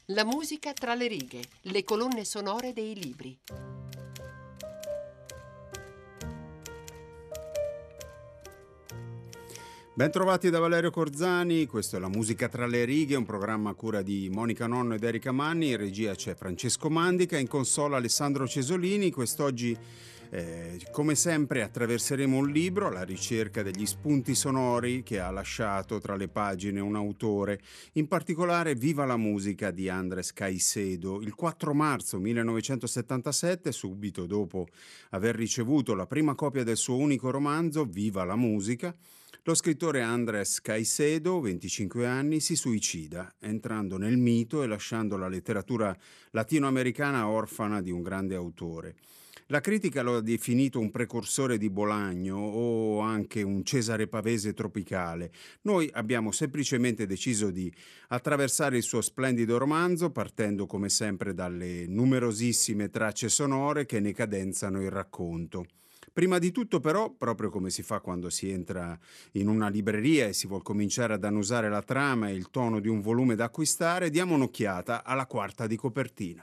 La musica tra le righe, le colonne sonore dei libri. Ben trovati da Valerio Corzani, questo è La musica tra le righe, un programma a cura di Monica Nonno ed Erika Manni, in regia c'è Francesco Mandica, in console Alessandro Cesolini. Quest'oggi, come sempre, attraverseremo un libro alla ricerca degli spunti sonori che ha lasciato tra le pagine un autore, in particolare Viva la musica di Andrés Caicedo. Il 4 marzo 1977, subito dopo aver ricevuto la prima copia del suo unico romanzo, Viva la musica, lo scrittore Andrés Caicedo, 25 anni, si suicida, entrando nel mito e lasciando la letteratura latinoamericana orfana di un grande autore. La critica lo ha definito un precursore di Bolaño o anche un Cesare Pavese tropicale. Noi abbiamo semplicemente deciso di attraversare il suo splendido romanzo, partendo come sempre dalle numerosissime tracce sonore che ne cadenzano il racconto. Prima di tutto però, proprio come si fa quando si entra in una libreria e si vuol cominciare ad annusare la trama e il tono di un volume da acquistare, diamo un'occhiata alla quarta di copertina.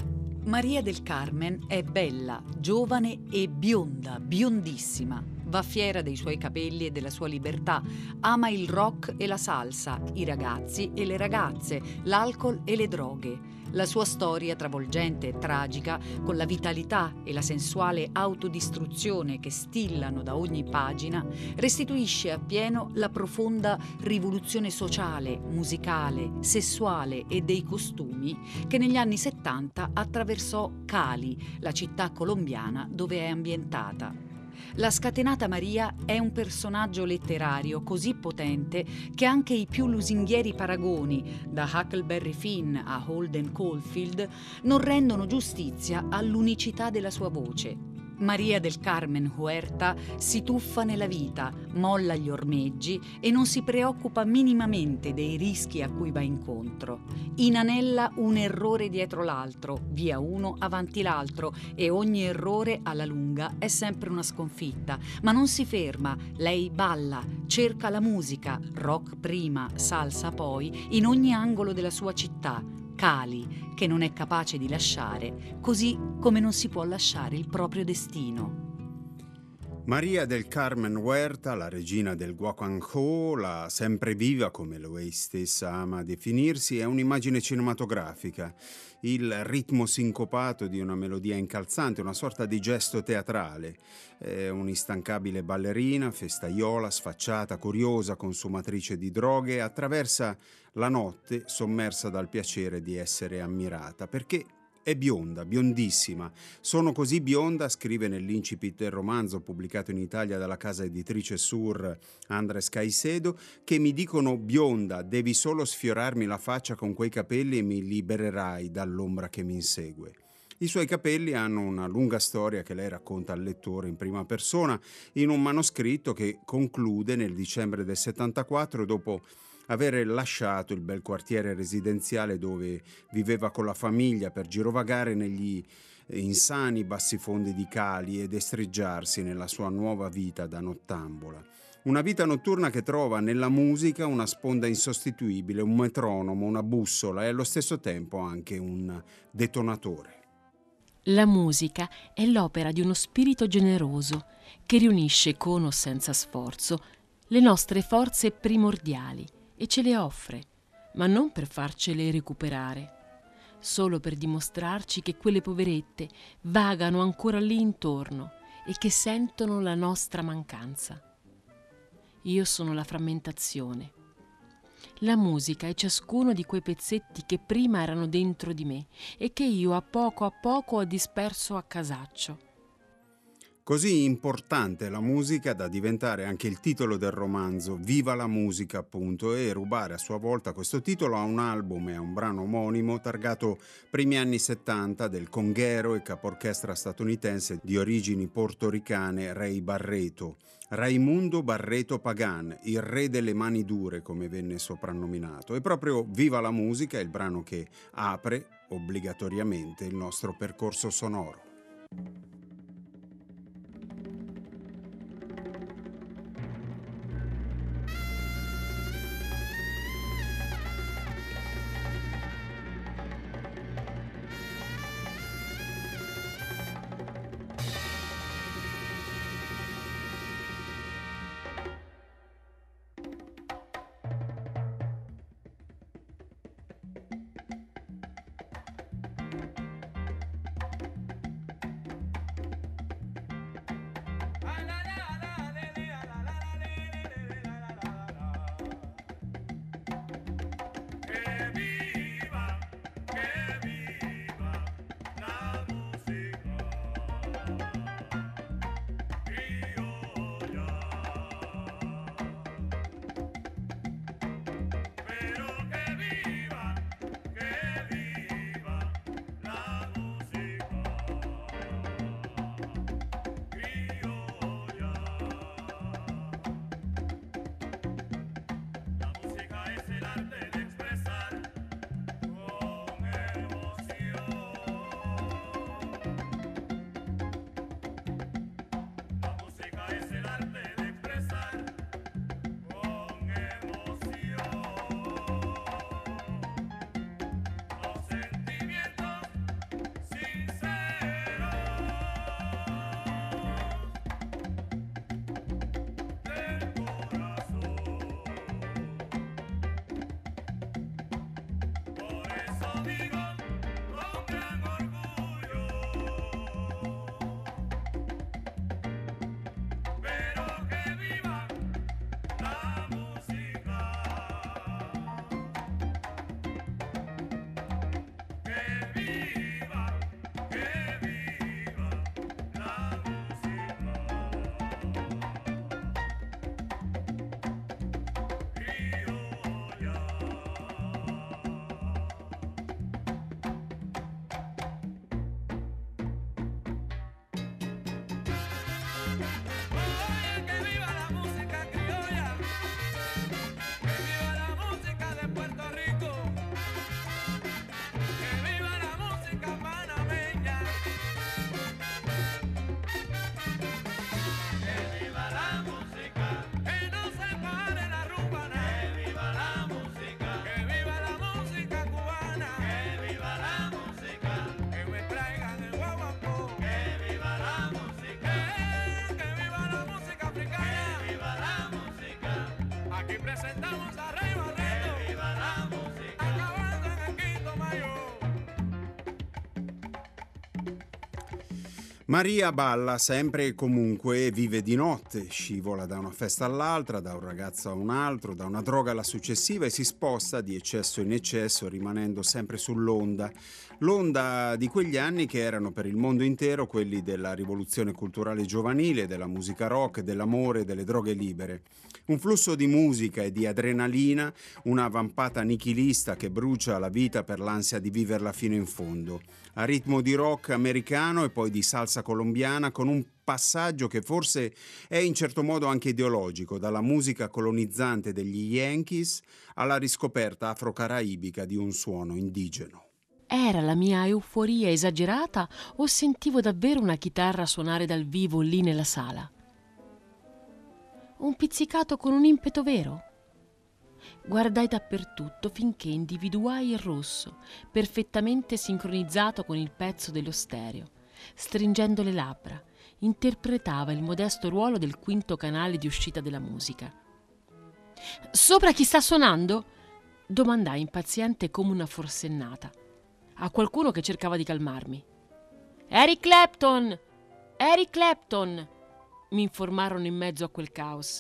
Maria del Carmen è bella, giovane e bionda, biondissima. Va fiera dei suoi capelli e della sua libertà. Ama il rock e la salsa, i ragazzi e le ragazze, l'alcol e le droghe. La sua storia travolgente e tragica, con la vitalità e la sensuale autodistruzione che stillano da ogni pagina, restituisce appieno la profonda rivoluzione sociale, musicale, sessuale e dei costumi che negli anni 70 attraversò Cali, la città colombiana dove è ambientata. La scatenata Maria è un personaggio letterario così potente che anche i più lusinghieri paragoni, da Huckleberry Finn a Holden Caulfield, non rendono giustizia all'unicità della sua voce. Maria del Carmen Huerta si tuffa nella vita, molla gli ormeggi e non si preoccupa minimamente dei rischi a cui va incontro. Inanella un errore dietro l'altro, via uno avanti l'altro, e ogni errore alla lunga è sempre una sconfitta. Ma non si ferma, lei balla, cerca la musica, rock prima, salsa poi, in ogni angolo della sua città. Cali, che non è capace di lasciare, così come non si può lasciare il proprio destino. Maria del Carmen Huerta, la regina del Guacanjó, la sempre viva, come lei stessa ama definirsi, è un'immagine cinematografica, il ritmo sincopato di una melodia incalzante, una sorta di gesto teatrale. È un'instancabile ballerina, festaiola, sfacciata, curiosa, consumatrice di droghe, attraversa la notte sommersa dal piacere di essere ammirata, perché è bionda, biondissima. Sono così bionda, scrive nell'incipit del romanzo pubblicato in Italia dalla casa editrice Sur Andrés Caicedo, che mi dicono: bionda, devi solo sfiorarmi la faccia con quei capelli e mi libererai dall'ombra che mi insegue. I suoi capelli hanno una lunga storia che lei racconta al lettore in prima persona in un manoscritto che conclude nel dicembre del 74, dopo avere lasciato il bel quartiere residenziale dove viveva con la famiglia per girovagare negli insani bassifondi di Cali ed estreggiarsi nella sua nuova vita da nottambola. Una vita notturna che trova nella musica una sponda insostituibile, un metronomo, una bussola e allo stesso tempo anche un detonatore. La musica è l'opera di uno spirito generoso che riunisce con o senza sforzo le nostre forze primordiali e ce le offre, ma non per farcele recuperare, solo per dimostrarci che quelle poverette vagano ancora lì intorno e che sentono la nostra mancanza. Io sono la frammentazione. La musica è ciascuno di quei pezzetti che prima erano dentro di me e che io a poco ho disperso a casaccio. Così importante la musica da diventare anche il titolo del romanzo, Viva la musica appunto, e rubare a sua volta questo titolo a un album e a un brano omonimo targato primi anni 70 del conguero e caporchestra statunitense di origini portoricane Ray Barreto. Raimundo Barreto Pagan, il re delle mani dure come venne soprannominato. E proprio Viva la musica è il brano che apre obbligatoriamente il nostro percorso sonoro. Maria balla sempre e comunque, vive di notte, scivola da una festa all'altra, da un ragazzo a un altro, da una droga alla successiva e si sposta di eccesso in eccesso, rimanendo sempre sull'onda. L'onda di quegli anni che erano per il mondo intero quelli della rivoluzione culturale giovanile, della musica rock, dell'amore, delle droghe libere. Un flusso di musica e di adrenalina, una vampata nichilista che brucia la vita per l'ansia di viverla fino in fondo. A ritmo di rock americano e poi di salsa colombiana, con un passaggio che forse è in certo modo anche ideologico, dalla musica colonizzante degli Yankees alla riscoperta afro-caraibica di un suono indigeno. Era la mia euforia esagerata o sentivo davvero una chitarra suonare dal vivo lì nella sala? Un pizzicato con un impeto vero? Guardai dappertutto finché individuai il rosso, perfettamente sincronizzato con il pezzo dello stereo. Stringendo le labbra, interpretava il modesto ruolo del quinto canale di uscita della musica. «Sopra chi sta suonando?» domandai impaziente come una forsennata a qualcuno che cercava di calmarmi. «Eric Clapton! Eric Clapton!» mi informarono in mezzo a quel caos.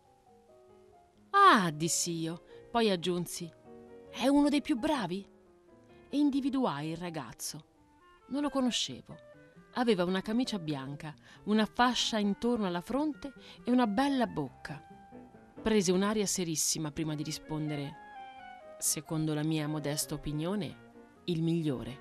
«Ah», dissi io, poi aggiunsi: «È uno dei più bravi?» E individuai il ragazzo. Non lo conoscevo. Aveva una camicia bianca, una fascia intorno alla fronte e una bella bocca. Prese un'aria serissima prima di rispondere: «Secondo la mia modesta opinione, il migliore».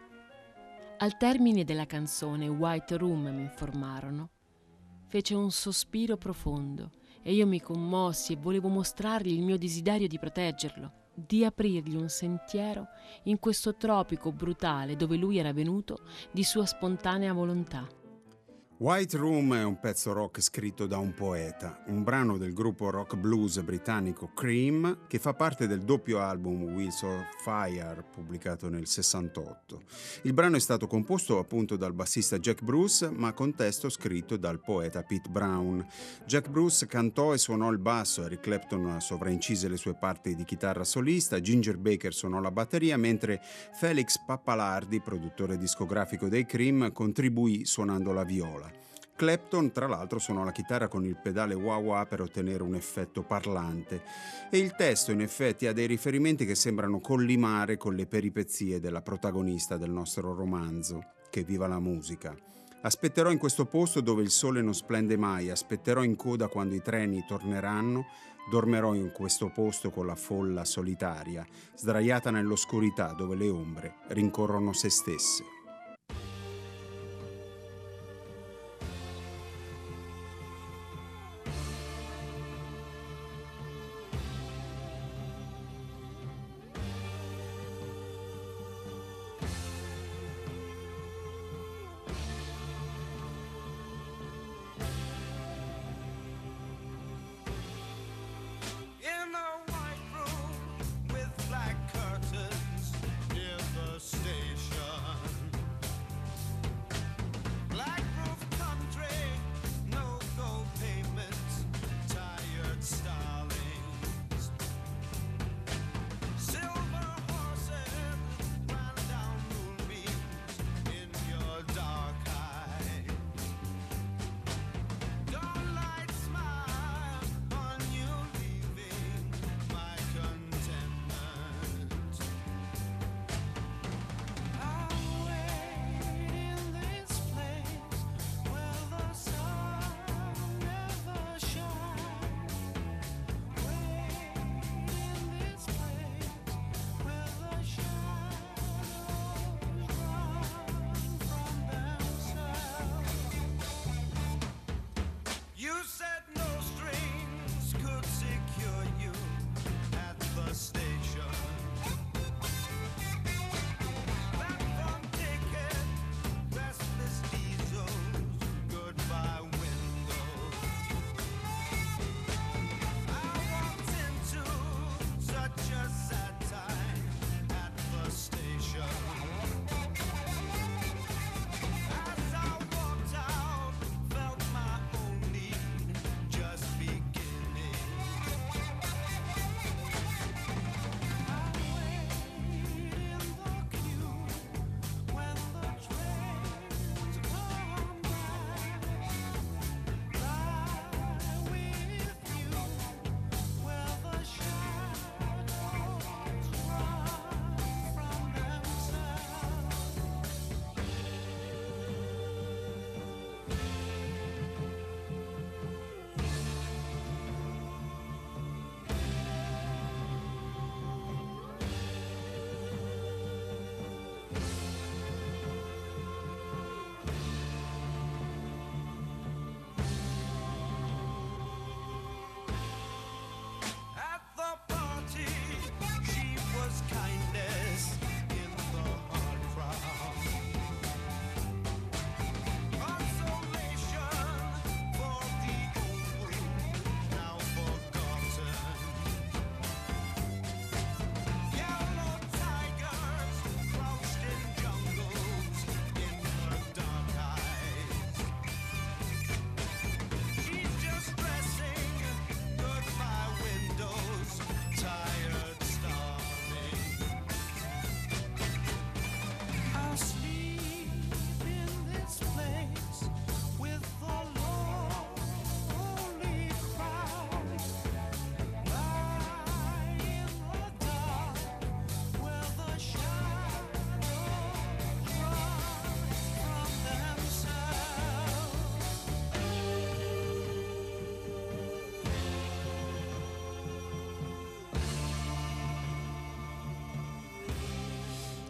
Al termine della canzone White Room, mi informarono, fece un sospiro profondo e io mi commossi e volevo mostrargli il mio desiderio di proteggerlo, di aprirgli un sentiero in questo tropico brutale dove lui era venuto di sua spontanea volontà. White Room è un pezzo rock scritto da un poeta, un brano del gruppo rock blues britannico Cream, che fa parte del doppio album Wheels of Fire, pubblicato nel 68. Il brano è stato composto appunto dal bassista Jack Bruce, ma con testo scritto dal poeta Pete Brown. Jack Bruce cantò e suonò il basso, Eric Clapton sovraincise le sue parti di chitarra solista, Ginger Baker suonò la batteria, mentre Felix Pappalardi, produttore discografico dei Cream, contribuì suonando la viola. Clapton, tra l'altro, suonò la chitarra con il pedale wah-wah per ottenere un effetto parlante. E il testo, in effetti, ha dei riferimenti che sembrano collimare con le peripezie della protagonista del nostro romanzo, Che viva la musica. Aspetterò in questo posto dove il sole non splende mai, aspetterò in coda quando i treni torneranno, dormirò in questo posto con la folla solitaria, sdraiata nell'oscurità dove le ombre rincorrono se stesse. Station.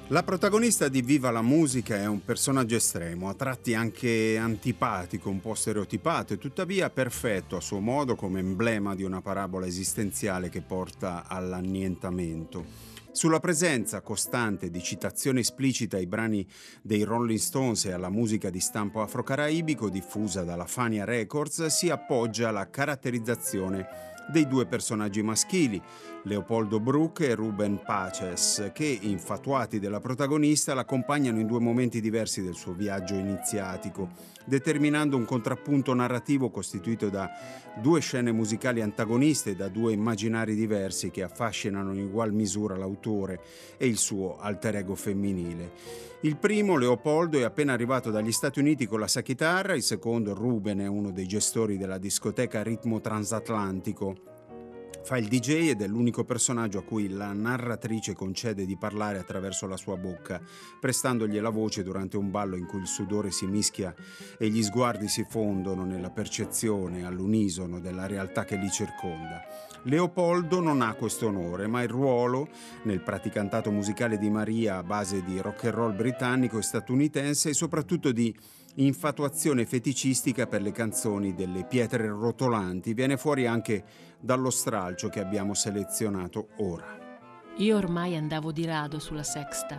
La protagonista di Viva la musica è un personaggio estremo, a tratti anche antipatico, un po' stereotipato e tuttavia perfetto a suo modo come emblema di una parabola esistenziale che porta all'annientamento. Sulla presenza costante di citazione esplicita ai brani dei Rolling Stones e alla musica di stampo afro-caraibico diffusa dalla Fania Records si appoggia la caratterizzazione dei due personaggi maschili, Leopoldo Brook e Ruben Paces, che, infatuati della protagonista, l'accompagnano in due momenti diversi del suo viaggio iniziatico, determinando un contrappunto narrativo costituito da due scene musicali antagoniste e da due immaginari diversi che affascinano in ugual misura l'autore e il suo alter ego femminile. Il primo, Leopoldo, è appena arrivato dagli Stati Uniti con la sua chitarra, il secondo, Ruben, è uno dei gestori della discoteca Ritmo Transatlantico. Fa il DJ ed è l'unico personaggio a cui la narratrice concede di parlare attraverso la sua bocca, prestandogli la voce durante un ballo in cui il sudore si mischia e gli sguardi si fondono nella percezione all'unisono della realtà che li circonda. Leopoldo non ha questo onore, ma il ruolo, nel praticantato musicale di Maria a base di rock and roll britannico e statunitense e soprattutto di infatuazione feticistica per le canzoni delle pietre rotolanti, viene fuori anche dallo stralcio che abbiamo selezionato ora. Io ormai andavo di rado sulla Sexta.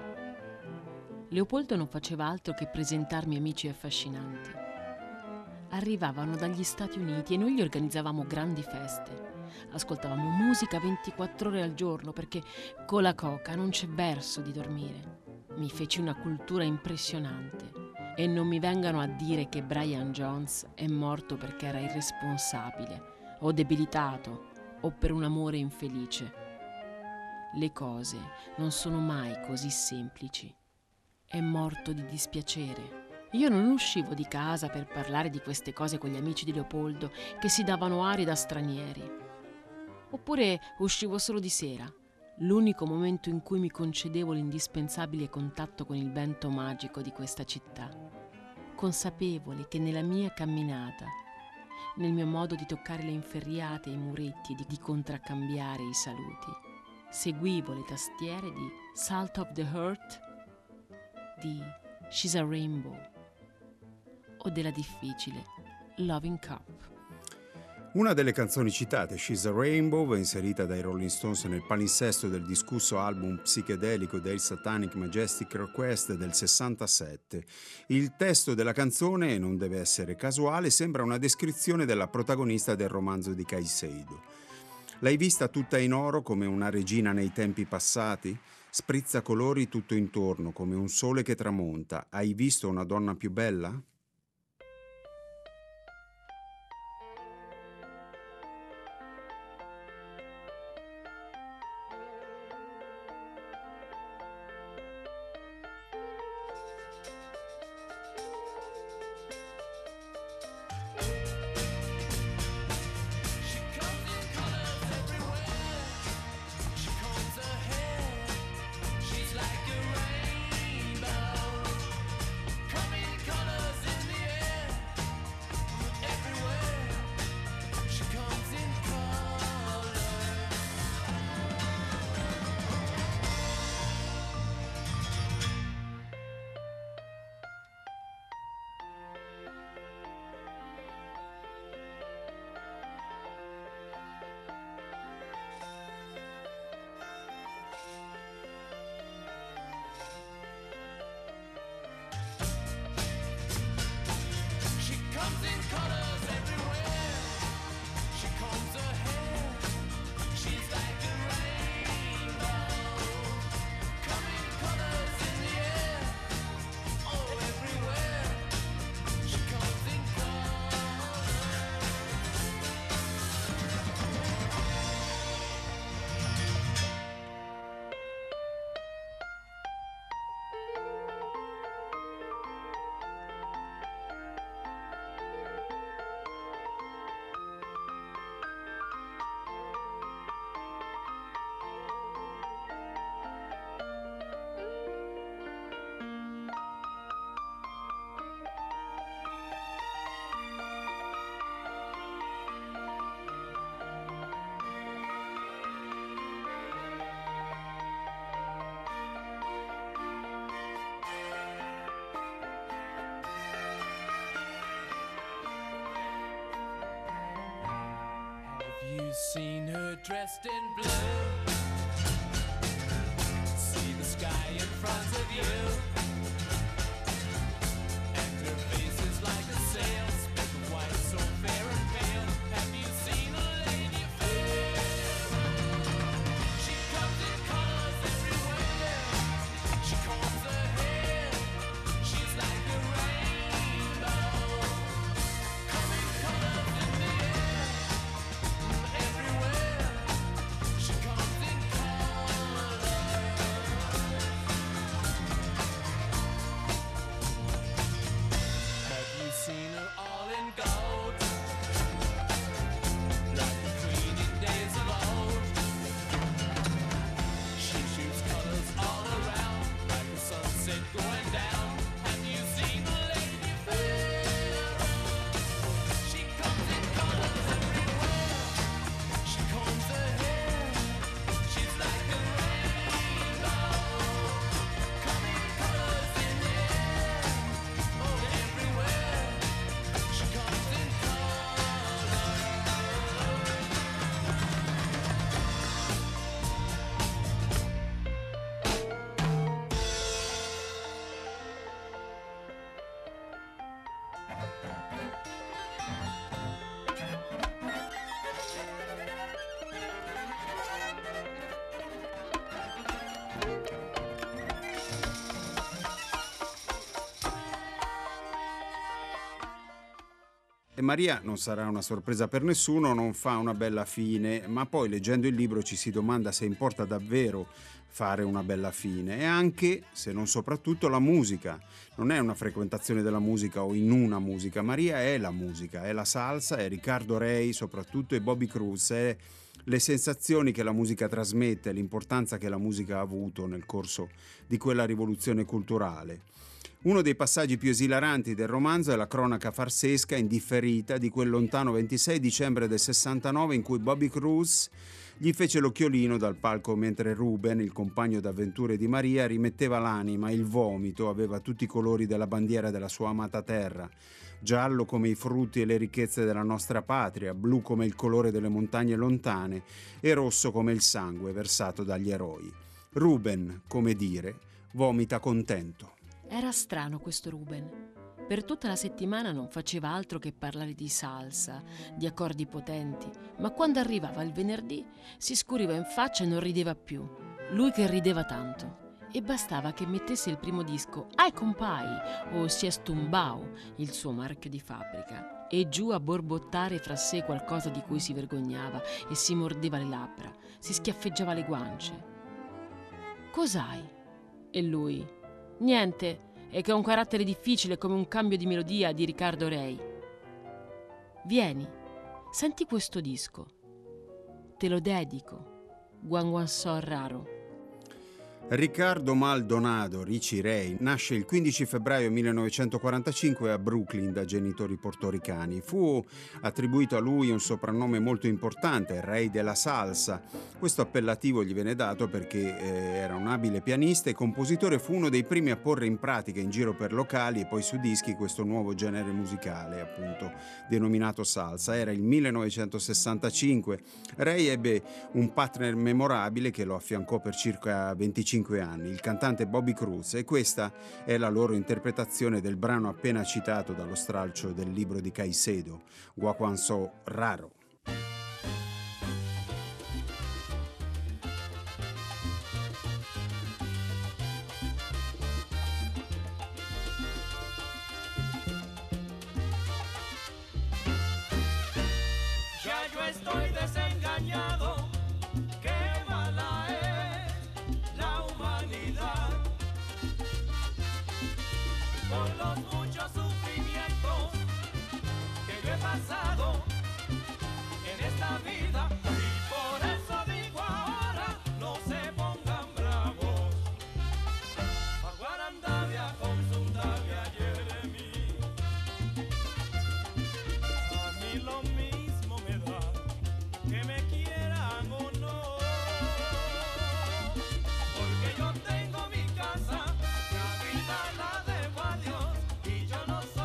Leopoldo non faceva altro che presentarmi amici affascinanti. Arrivavano dagli Stati Uniti e noi gli organizzavamo grandi feste. Ascoltavamo musica 24 ore al giorno perché con la coca non c'è verso di dormire. Mi feci una cultura impressionante. E non mi vengano a dire che Brian Jones è morto perché era irresponsabile, o debilitato, o per un amore infelice. Le cose non sono mai così semplici. È morto di dispiacere. Io non uscivo di casa per parlare di queste cose con gli amici di Leopoldo che si davano aria da stranieri. Oppure uscivo solo di sera, l'unico momento in cui mi concedevo l'indispensabile contatto con il vento magico di questa città, consapevole che nella mia camminata, nel mio modo di toccare le inferriate e i muretti e di contraccambiare i saluti, seguivo le tastiere di Salt of the Heart, di She's a Rainbow o della difficile Loving Cup. Una delle canzoni citate, She's a Rainbow, inserita dai Rolling Stones nel palinsesto del discusso album psichedelico dei Satanic Majestic Request del 67. Il testo della canzone, non deve essere casuale, sembra una descrizione della protagonista del romanzo di Caicedo. L'hai vista tutta in oro come una regina nei tempi passati? Sprizza colori tutto intorno come un sole che tramonta. Hai visto una donna più bella? She's like a rainbow, coming colors seen her dressed in blue? See the sky in front of you, and her face is like a sail, speck of white, so fair and pale. Have you seen a lady fair? She comes in colors everywhere. She combs her hair. She's like a rainbow. Coming colors in the air. Everywhere. She comes in colors. Have you seen her all in gold? Like the queen in days of old. She shoots colors all around, like the sunset going down. Have you seen the lady fair? She comes in colors everywhere. She combs her hair. She's like a rainbow. Coming colors in the air. Oh, everywhere. She comes in colors. E Maria, non sarà una sorpresa per nessuno, non fa una bella fine, ma poi leggendo il libro ci si domanda se importa davvero fare una bella fine, e anche, se non soprattutto, la musica. Non è una frequentazione della musica o in una musica. Maria è la musica, è la salsa, è Riccardo Rey soprattutto, e Bobby Cruz, è le sensazioni che la musica trasmette, l'importanza che la musica ha avuto nel corso di quella rivoluzione culturale. Uno dei passaggi più esilaranti del romanzo è la cronaca farsesca indifferita di quel lontano 26 dicembre del 69 in cui Bobby Cruz gli fece l'occhiolino dal palco mentre Ruben, il compagno d'avventure di Maria, rimetteva l'anima, il vomito, aveva tutti i colori della bandiera della sua amata terra, giallo come i frutti e le ricchezze della nostra patria, blu come il colore delle montagne lontane e rosso come il sangue versato dagli eroi. Ruben, come dire, vomita contento. Era strano questo Ruben. Per tutta la settimana non faceva altro che parlare di salsa, di accordi potenti, ma quando arrivava il venerdì si scuriva in faccia e non rideva più. Lui che rideva tanto. E bastava che mettesse il primo disco Ai Compai o Sies Tumbao, il suo marchio di fabbrica, e giù a borbottare fra sé qualcosa di cui si vergognava e si mordeva le labbra, si schiaffeggiava le guance. Cos'hai? E lui? Niente, è che ho un carattere difficile come un cambio di melodia di Riccardo Rey. Vieni, senti questo disco. Te lo dedico. Guan Guan So Raro. Riccardo Maldonado Richie Ray nasce il 15 febbraio 1945 a Brooklyn da genitori portoricani. Fu attribuito a lui un soprannome molto importante, Re della Salsa. Questo appellativo gli venne dato perché era un abile pianista e compositore, fu uno dei primi a porre in pratica in giro per locali e poi su dischi questo nuovo genere musicale, appunto denominato salsa. Era il 1965. Ray ebbe un partner memorabile che lo affiancò per circa 25 anni, il cantante Bobby Cruz, e questa è la loro interpretazione del brano appena citato dallo stralcio del libro di Caicedo, Guan So Raro. Ya yo estoy desengañado, qué mala es la humanidad, por los muchos sufrimientos que yo he pasado en esta vida, y por eso digo ahora, no se pongan bravos, Aguarandavia con su Davia Jeremy, a mí lo mismo me da que me quieran o no, porque yo tengo mi casa, la vida la debo a Dios, y yo no soy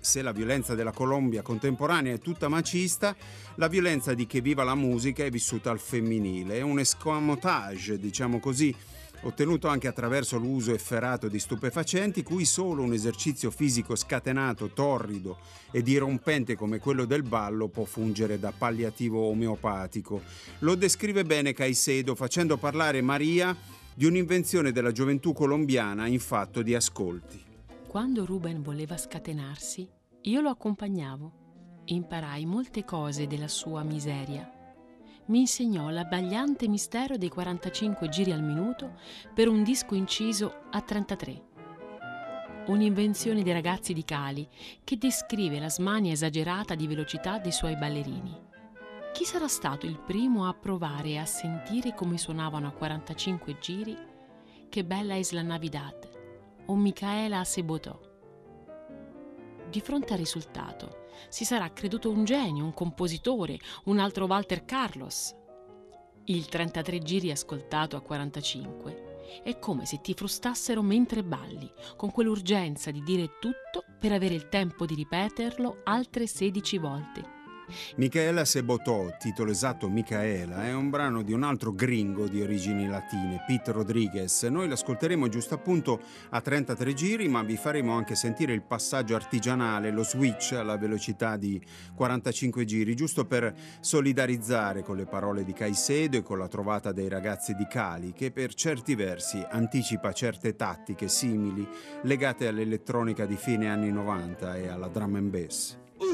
se la violenza della Colombia contemporanea è tutta macista, la violenza di Che viva la musica è vissuta al femminile. È un escamotage, diciamo così, ottenuto anche attraverso l'uso efferato di stupefacenti, cui solo un esercizio fisico scatenato, torrido e dirompente come quello del ballo può fungere da palliativo omeopatico. Lo descrive bene Caicedo facendo parlare Maria di un'invenzione della gioventù colombiana in fatto di ascolti. Quando Ruben voleva scatenarsi, io lo accompagnavo. Imparai molte cose della sua miseria. Mi insegnò l'abbagliante mistero dei 45 giri al minuto per un disco inciso a 33. Un'invenzione dei ragazzi di Cali che descrive la smania esagerata di velocità dei suoi ballerini. Chi sarà stato il primo a provare e a sentire come suonavano a 45 giri Che bella es la Navidad o Micaela se botò? Di fronte al risultato si sarà creduto un genio, un compositore, un altro Walter Carlos. Il 33 giri ascoltato a 45 è come se ti frustassero mentre balli, con quell'urgenza di dire tutto per avere il tempo di ripeterlo altre 16 volte. Micaela se botò, titolo esatto Micaela, è un brano di un altro gringo di origini latine, Pete Rodriguez. Noi l'ascolteremo giusto appunto a 33 giri, ma vi faremo anche sentire il passaggio artigianale, lo switch alla velocità di 45 giri, giusto per solidarizzare con le parole di Caicedo e con la trovata dei ragazzi di Cali, che per certi versi anticipa certe tattiche simili legate all'elettronica di fine anni 90 e alla drum and bass.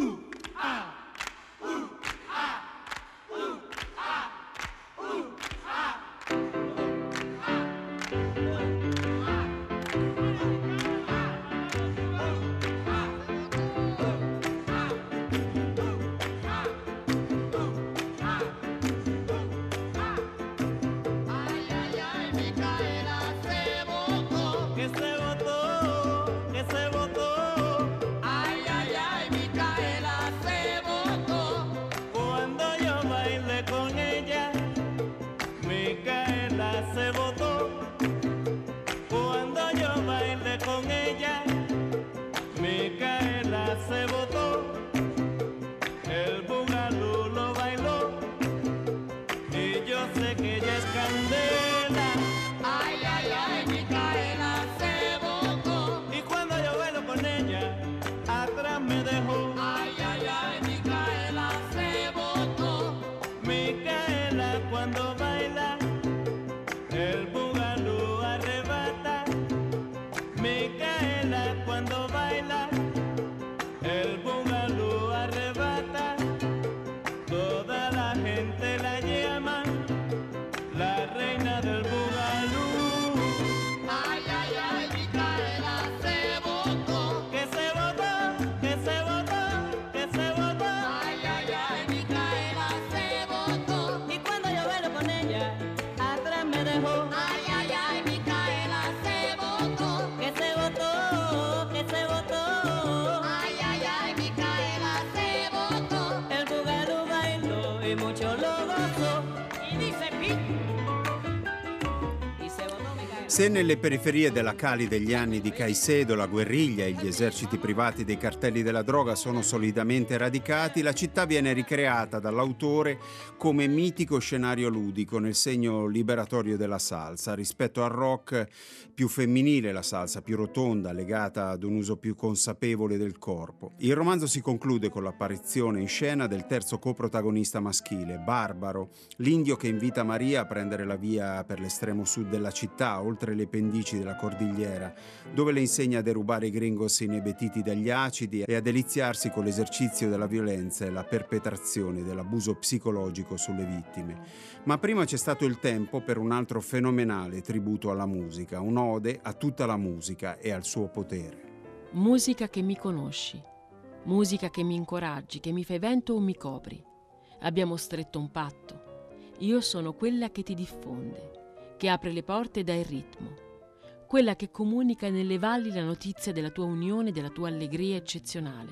Se nelle periferie della Cali degli anni di Caicedo la guerriglia e gli eserciti privati dei cartelli della droga sono solidamente radicati, la città viene ricreata dall'autore come mitico scenario ludico nel segno liberatorio della salsa. Rispetto al rock più femminile, la salsa più rotonda, legata ad un uso più consapevole del corpo. Il romanzo si conclude con l'apparizione in scena del terzo coprotagonista maschile, Barbaro, l'indio che invita Maria a prendere la via per l'estremo sud della città, oltre le pendici della cordigliera, dove le insegna a derubare i gringos inebetiti dagli acidi e a deliziarsi con l'esercizio della violenza e la perpetrazione dell'abuso psicologico sulle vittime. Ma prima c'è stato il tempo per un altro fenomenale tributo alla musica, un'ode a tutta la musica e al suo potere. Musica che mi conosci, musica che mi incoraggi, che mi fai vento o mi copri. Abbiamo stretto un patto. Io sono quella che ti diffonde, che apre le porte e dà il ritmo, quella che comunica nelle valli la notizia della tua unione e della tua allegria eccezionale,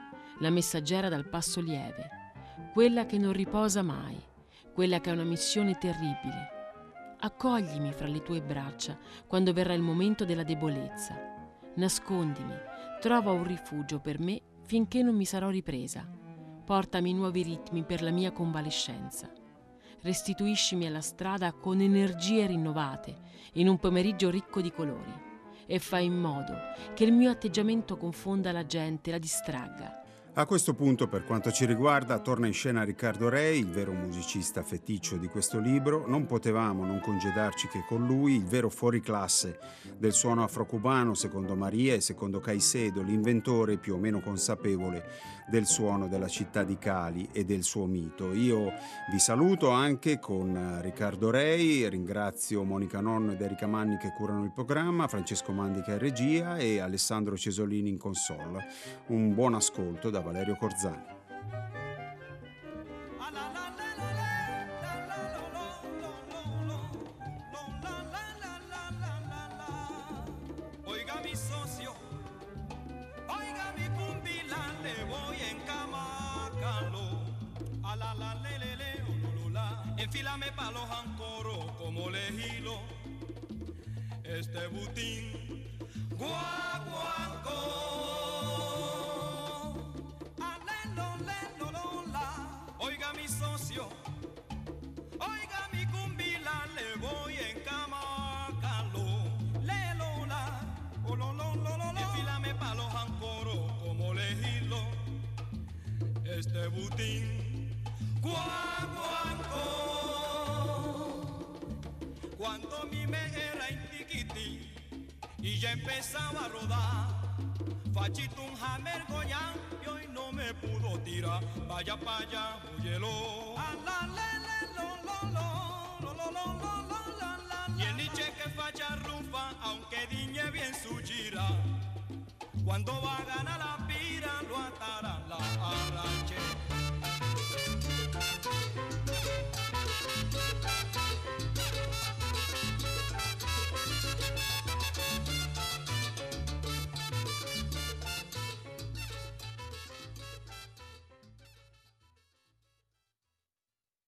la messaggera dal passo lieve, quella che non riposa mai, quella che ha una missione terribile. Accoglimi fra le tue braccia quando verrà il momento della debolezza. Nascondimi, trova un rifugio per me finché non mi sarò ripresa. Portami nuovi ritmi per la mia convalescenza. Restituiscimi alla strada con energie rinnovate, in un pomeriggio ricco di colori, e fai in modo che il mio atteggiamento confonda la gente, la distragga. A questo punto, per quanto ci riguarda, torna in scena Riccardo Rei, il vero musicista feticcio di questo libro. Non potevamo non congedarci che con lui, il vero fuoriclasse del suono afrocubano, secondo Maria e secondo Caicedo, l'inventore più o meno consapevole del suono della città di Cali e del suo mito. Io vi saluto anche con Riccardo Rei, ringrazio Monica Nonno ed Erika Manni che curano il programma, Francesco Mandica in regia e Alessandro Cesolini in console. Un buon ascolto da Valerio Corzani. Oiga mi socio, oiga mi cumbila, le voy a encamacarlo. A la le, olula. Enfílame pa' los ancoros como lejilo. Este butín, guaguancó. Oiga mi socio, oiga mi cumbila, le voy a encamacarlo. Le lola, oh lo, enfílame pa' los ancoros como lejilo. Este butín, guaguancó. Cuando mi me era intiquiti y ya empezaba a rodar, Fachito un hammer goyán y hoy no me pudo tirar. Vaya pa' allá, óyelo. Y el niche que facha rufa, aunque diñe bien su gira. Cuando va a ganar la pira, lo atará la arrache.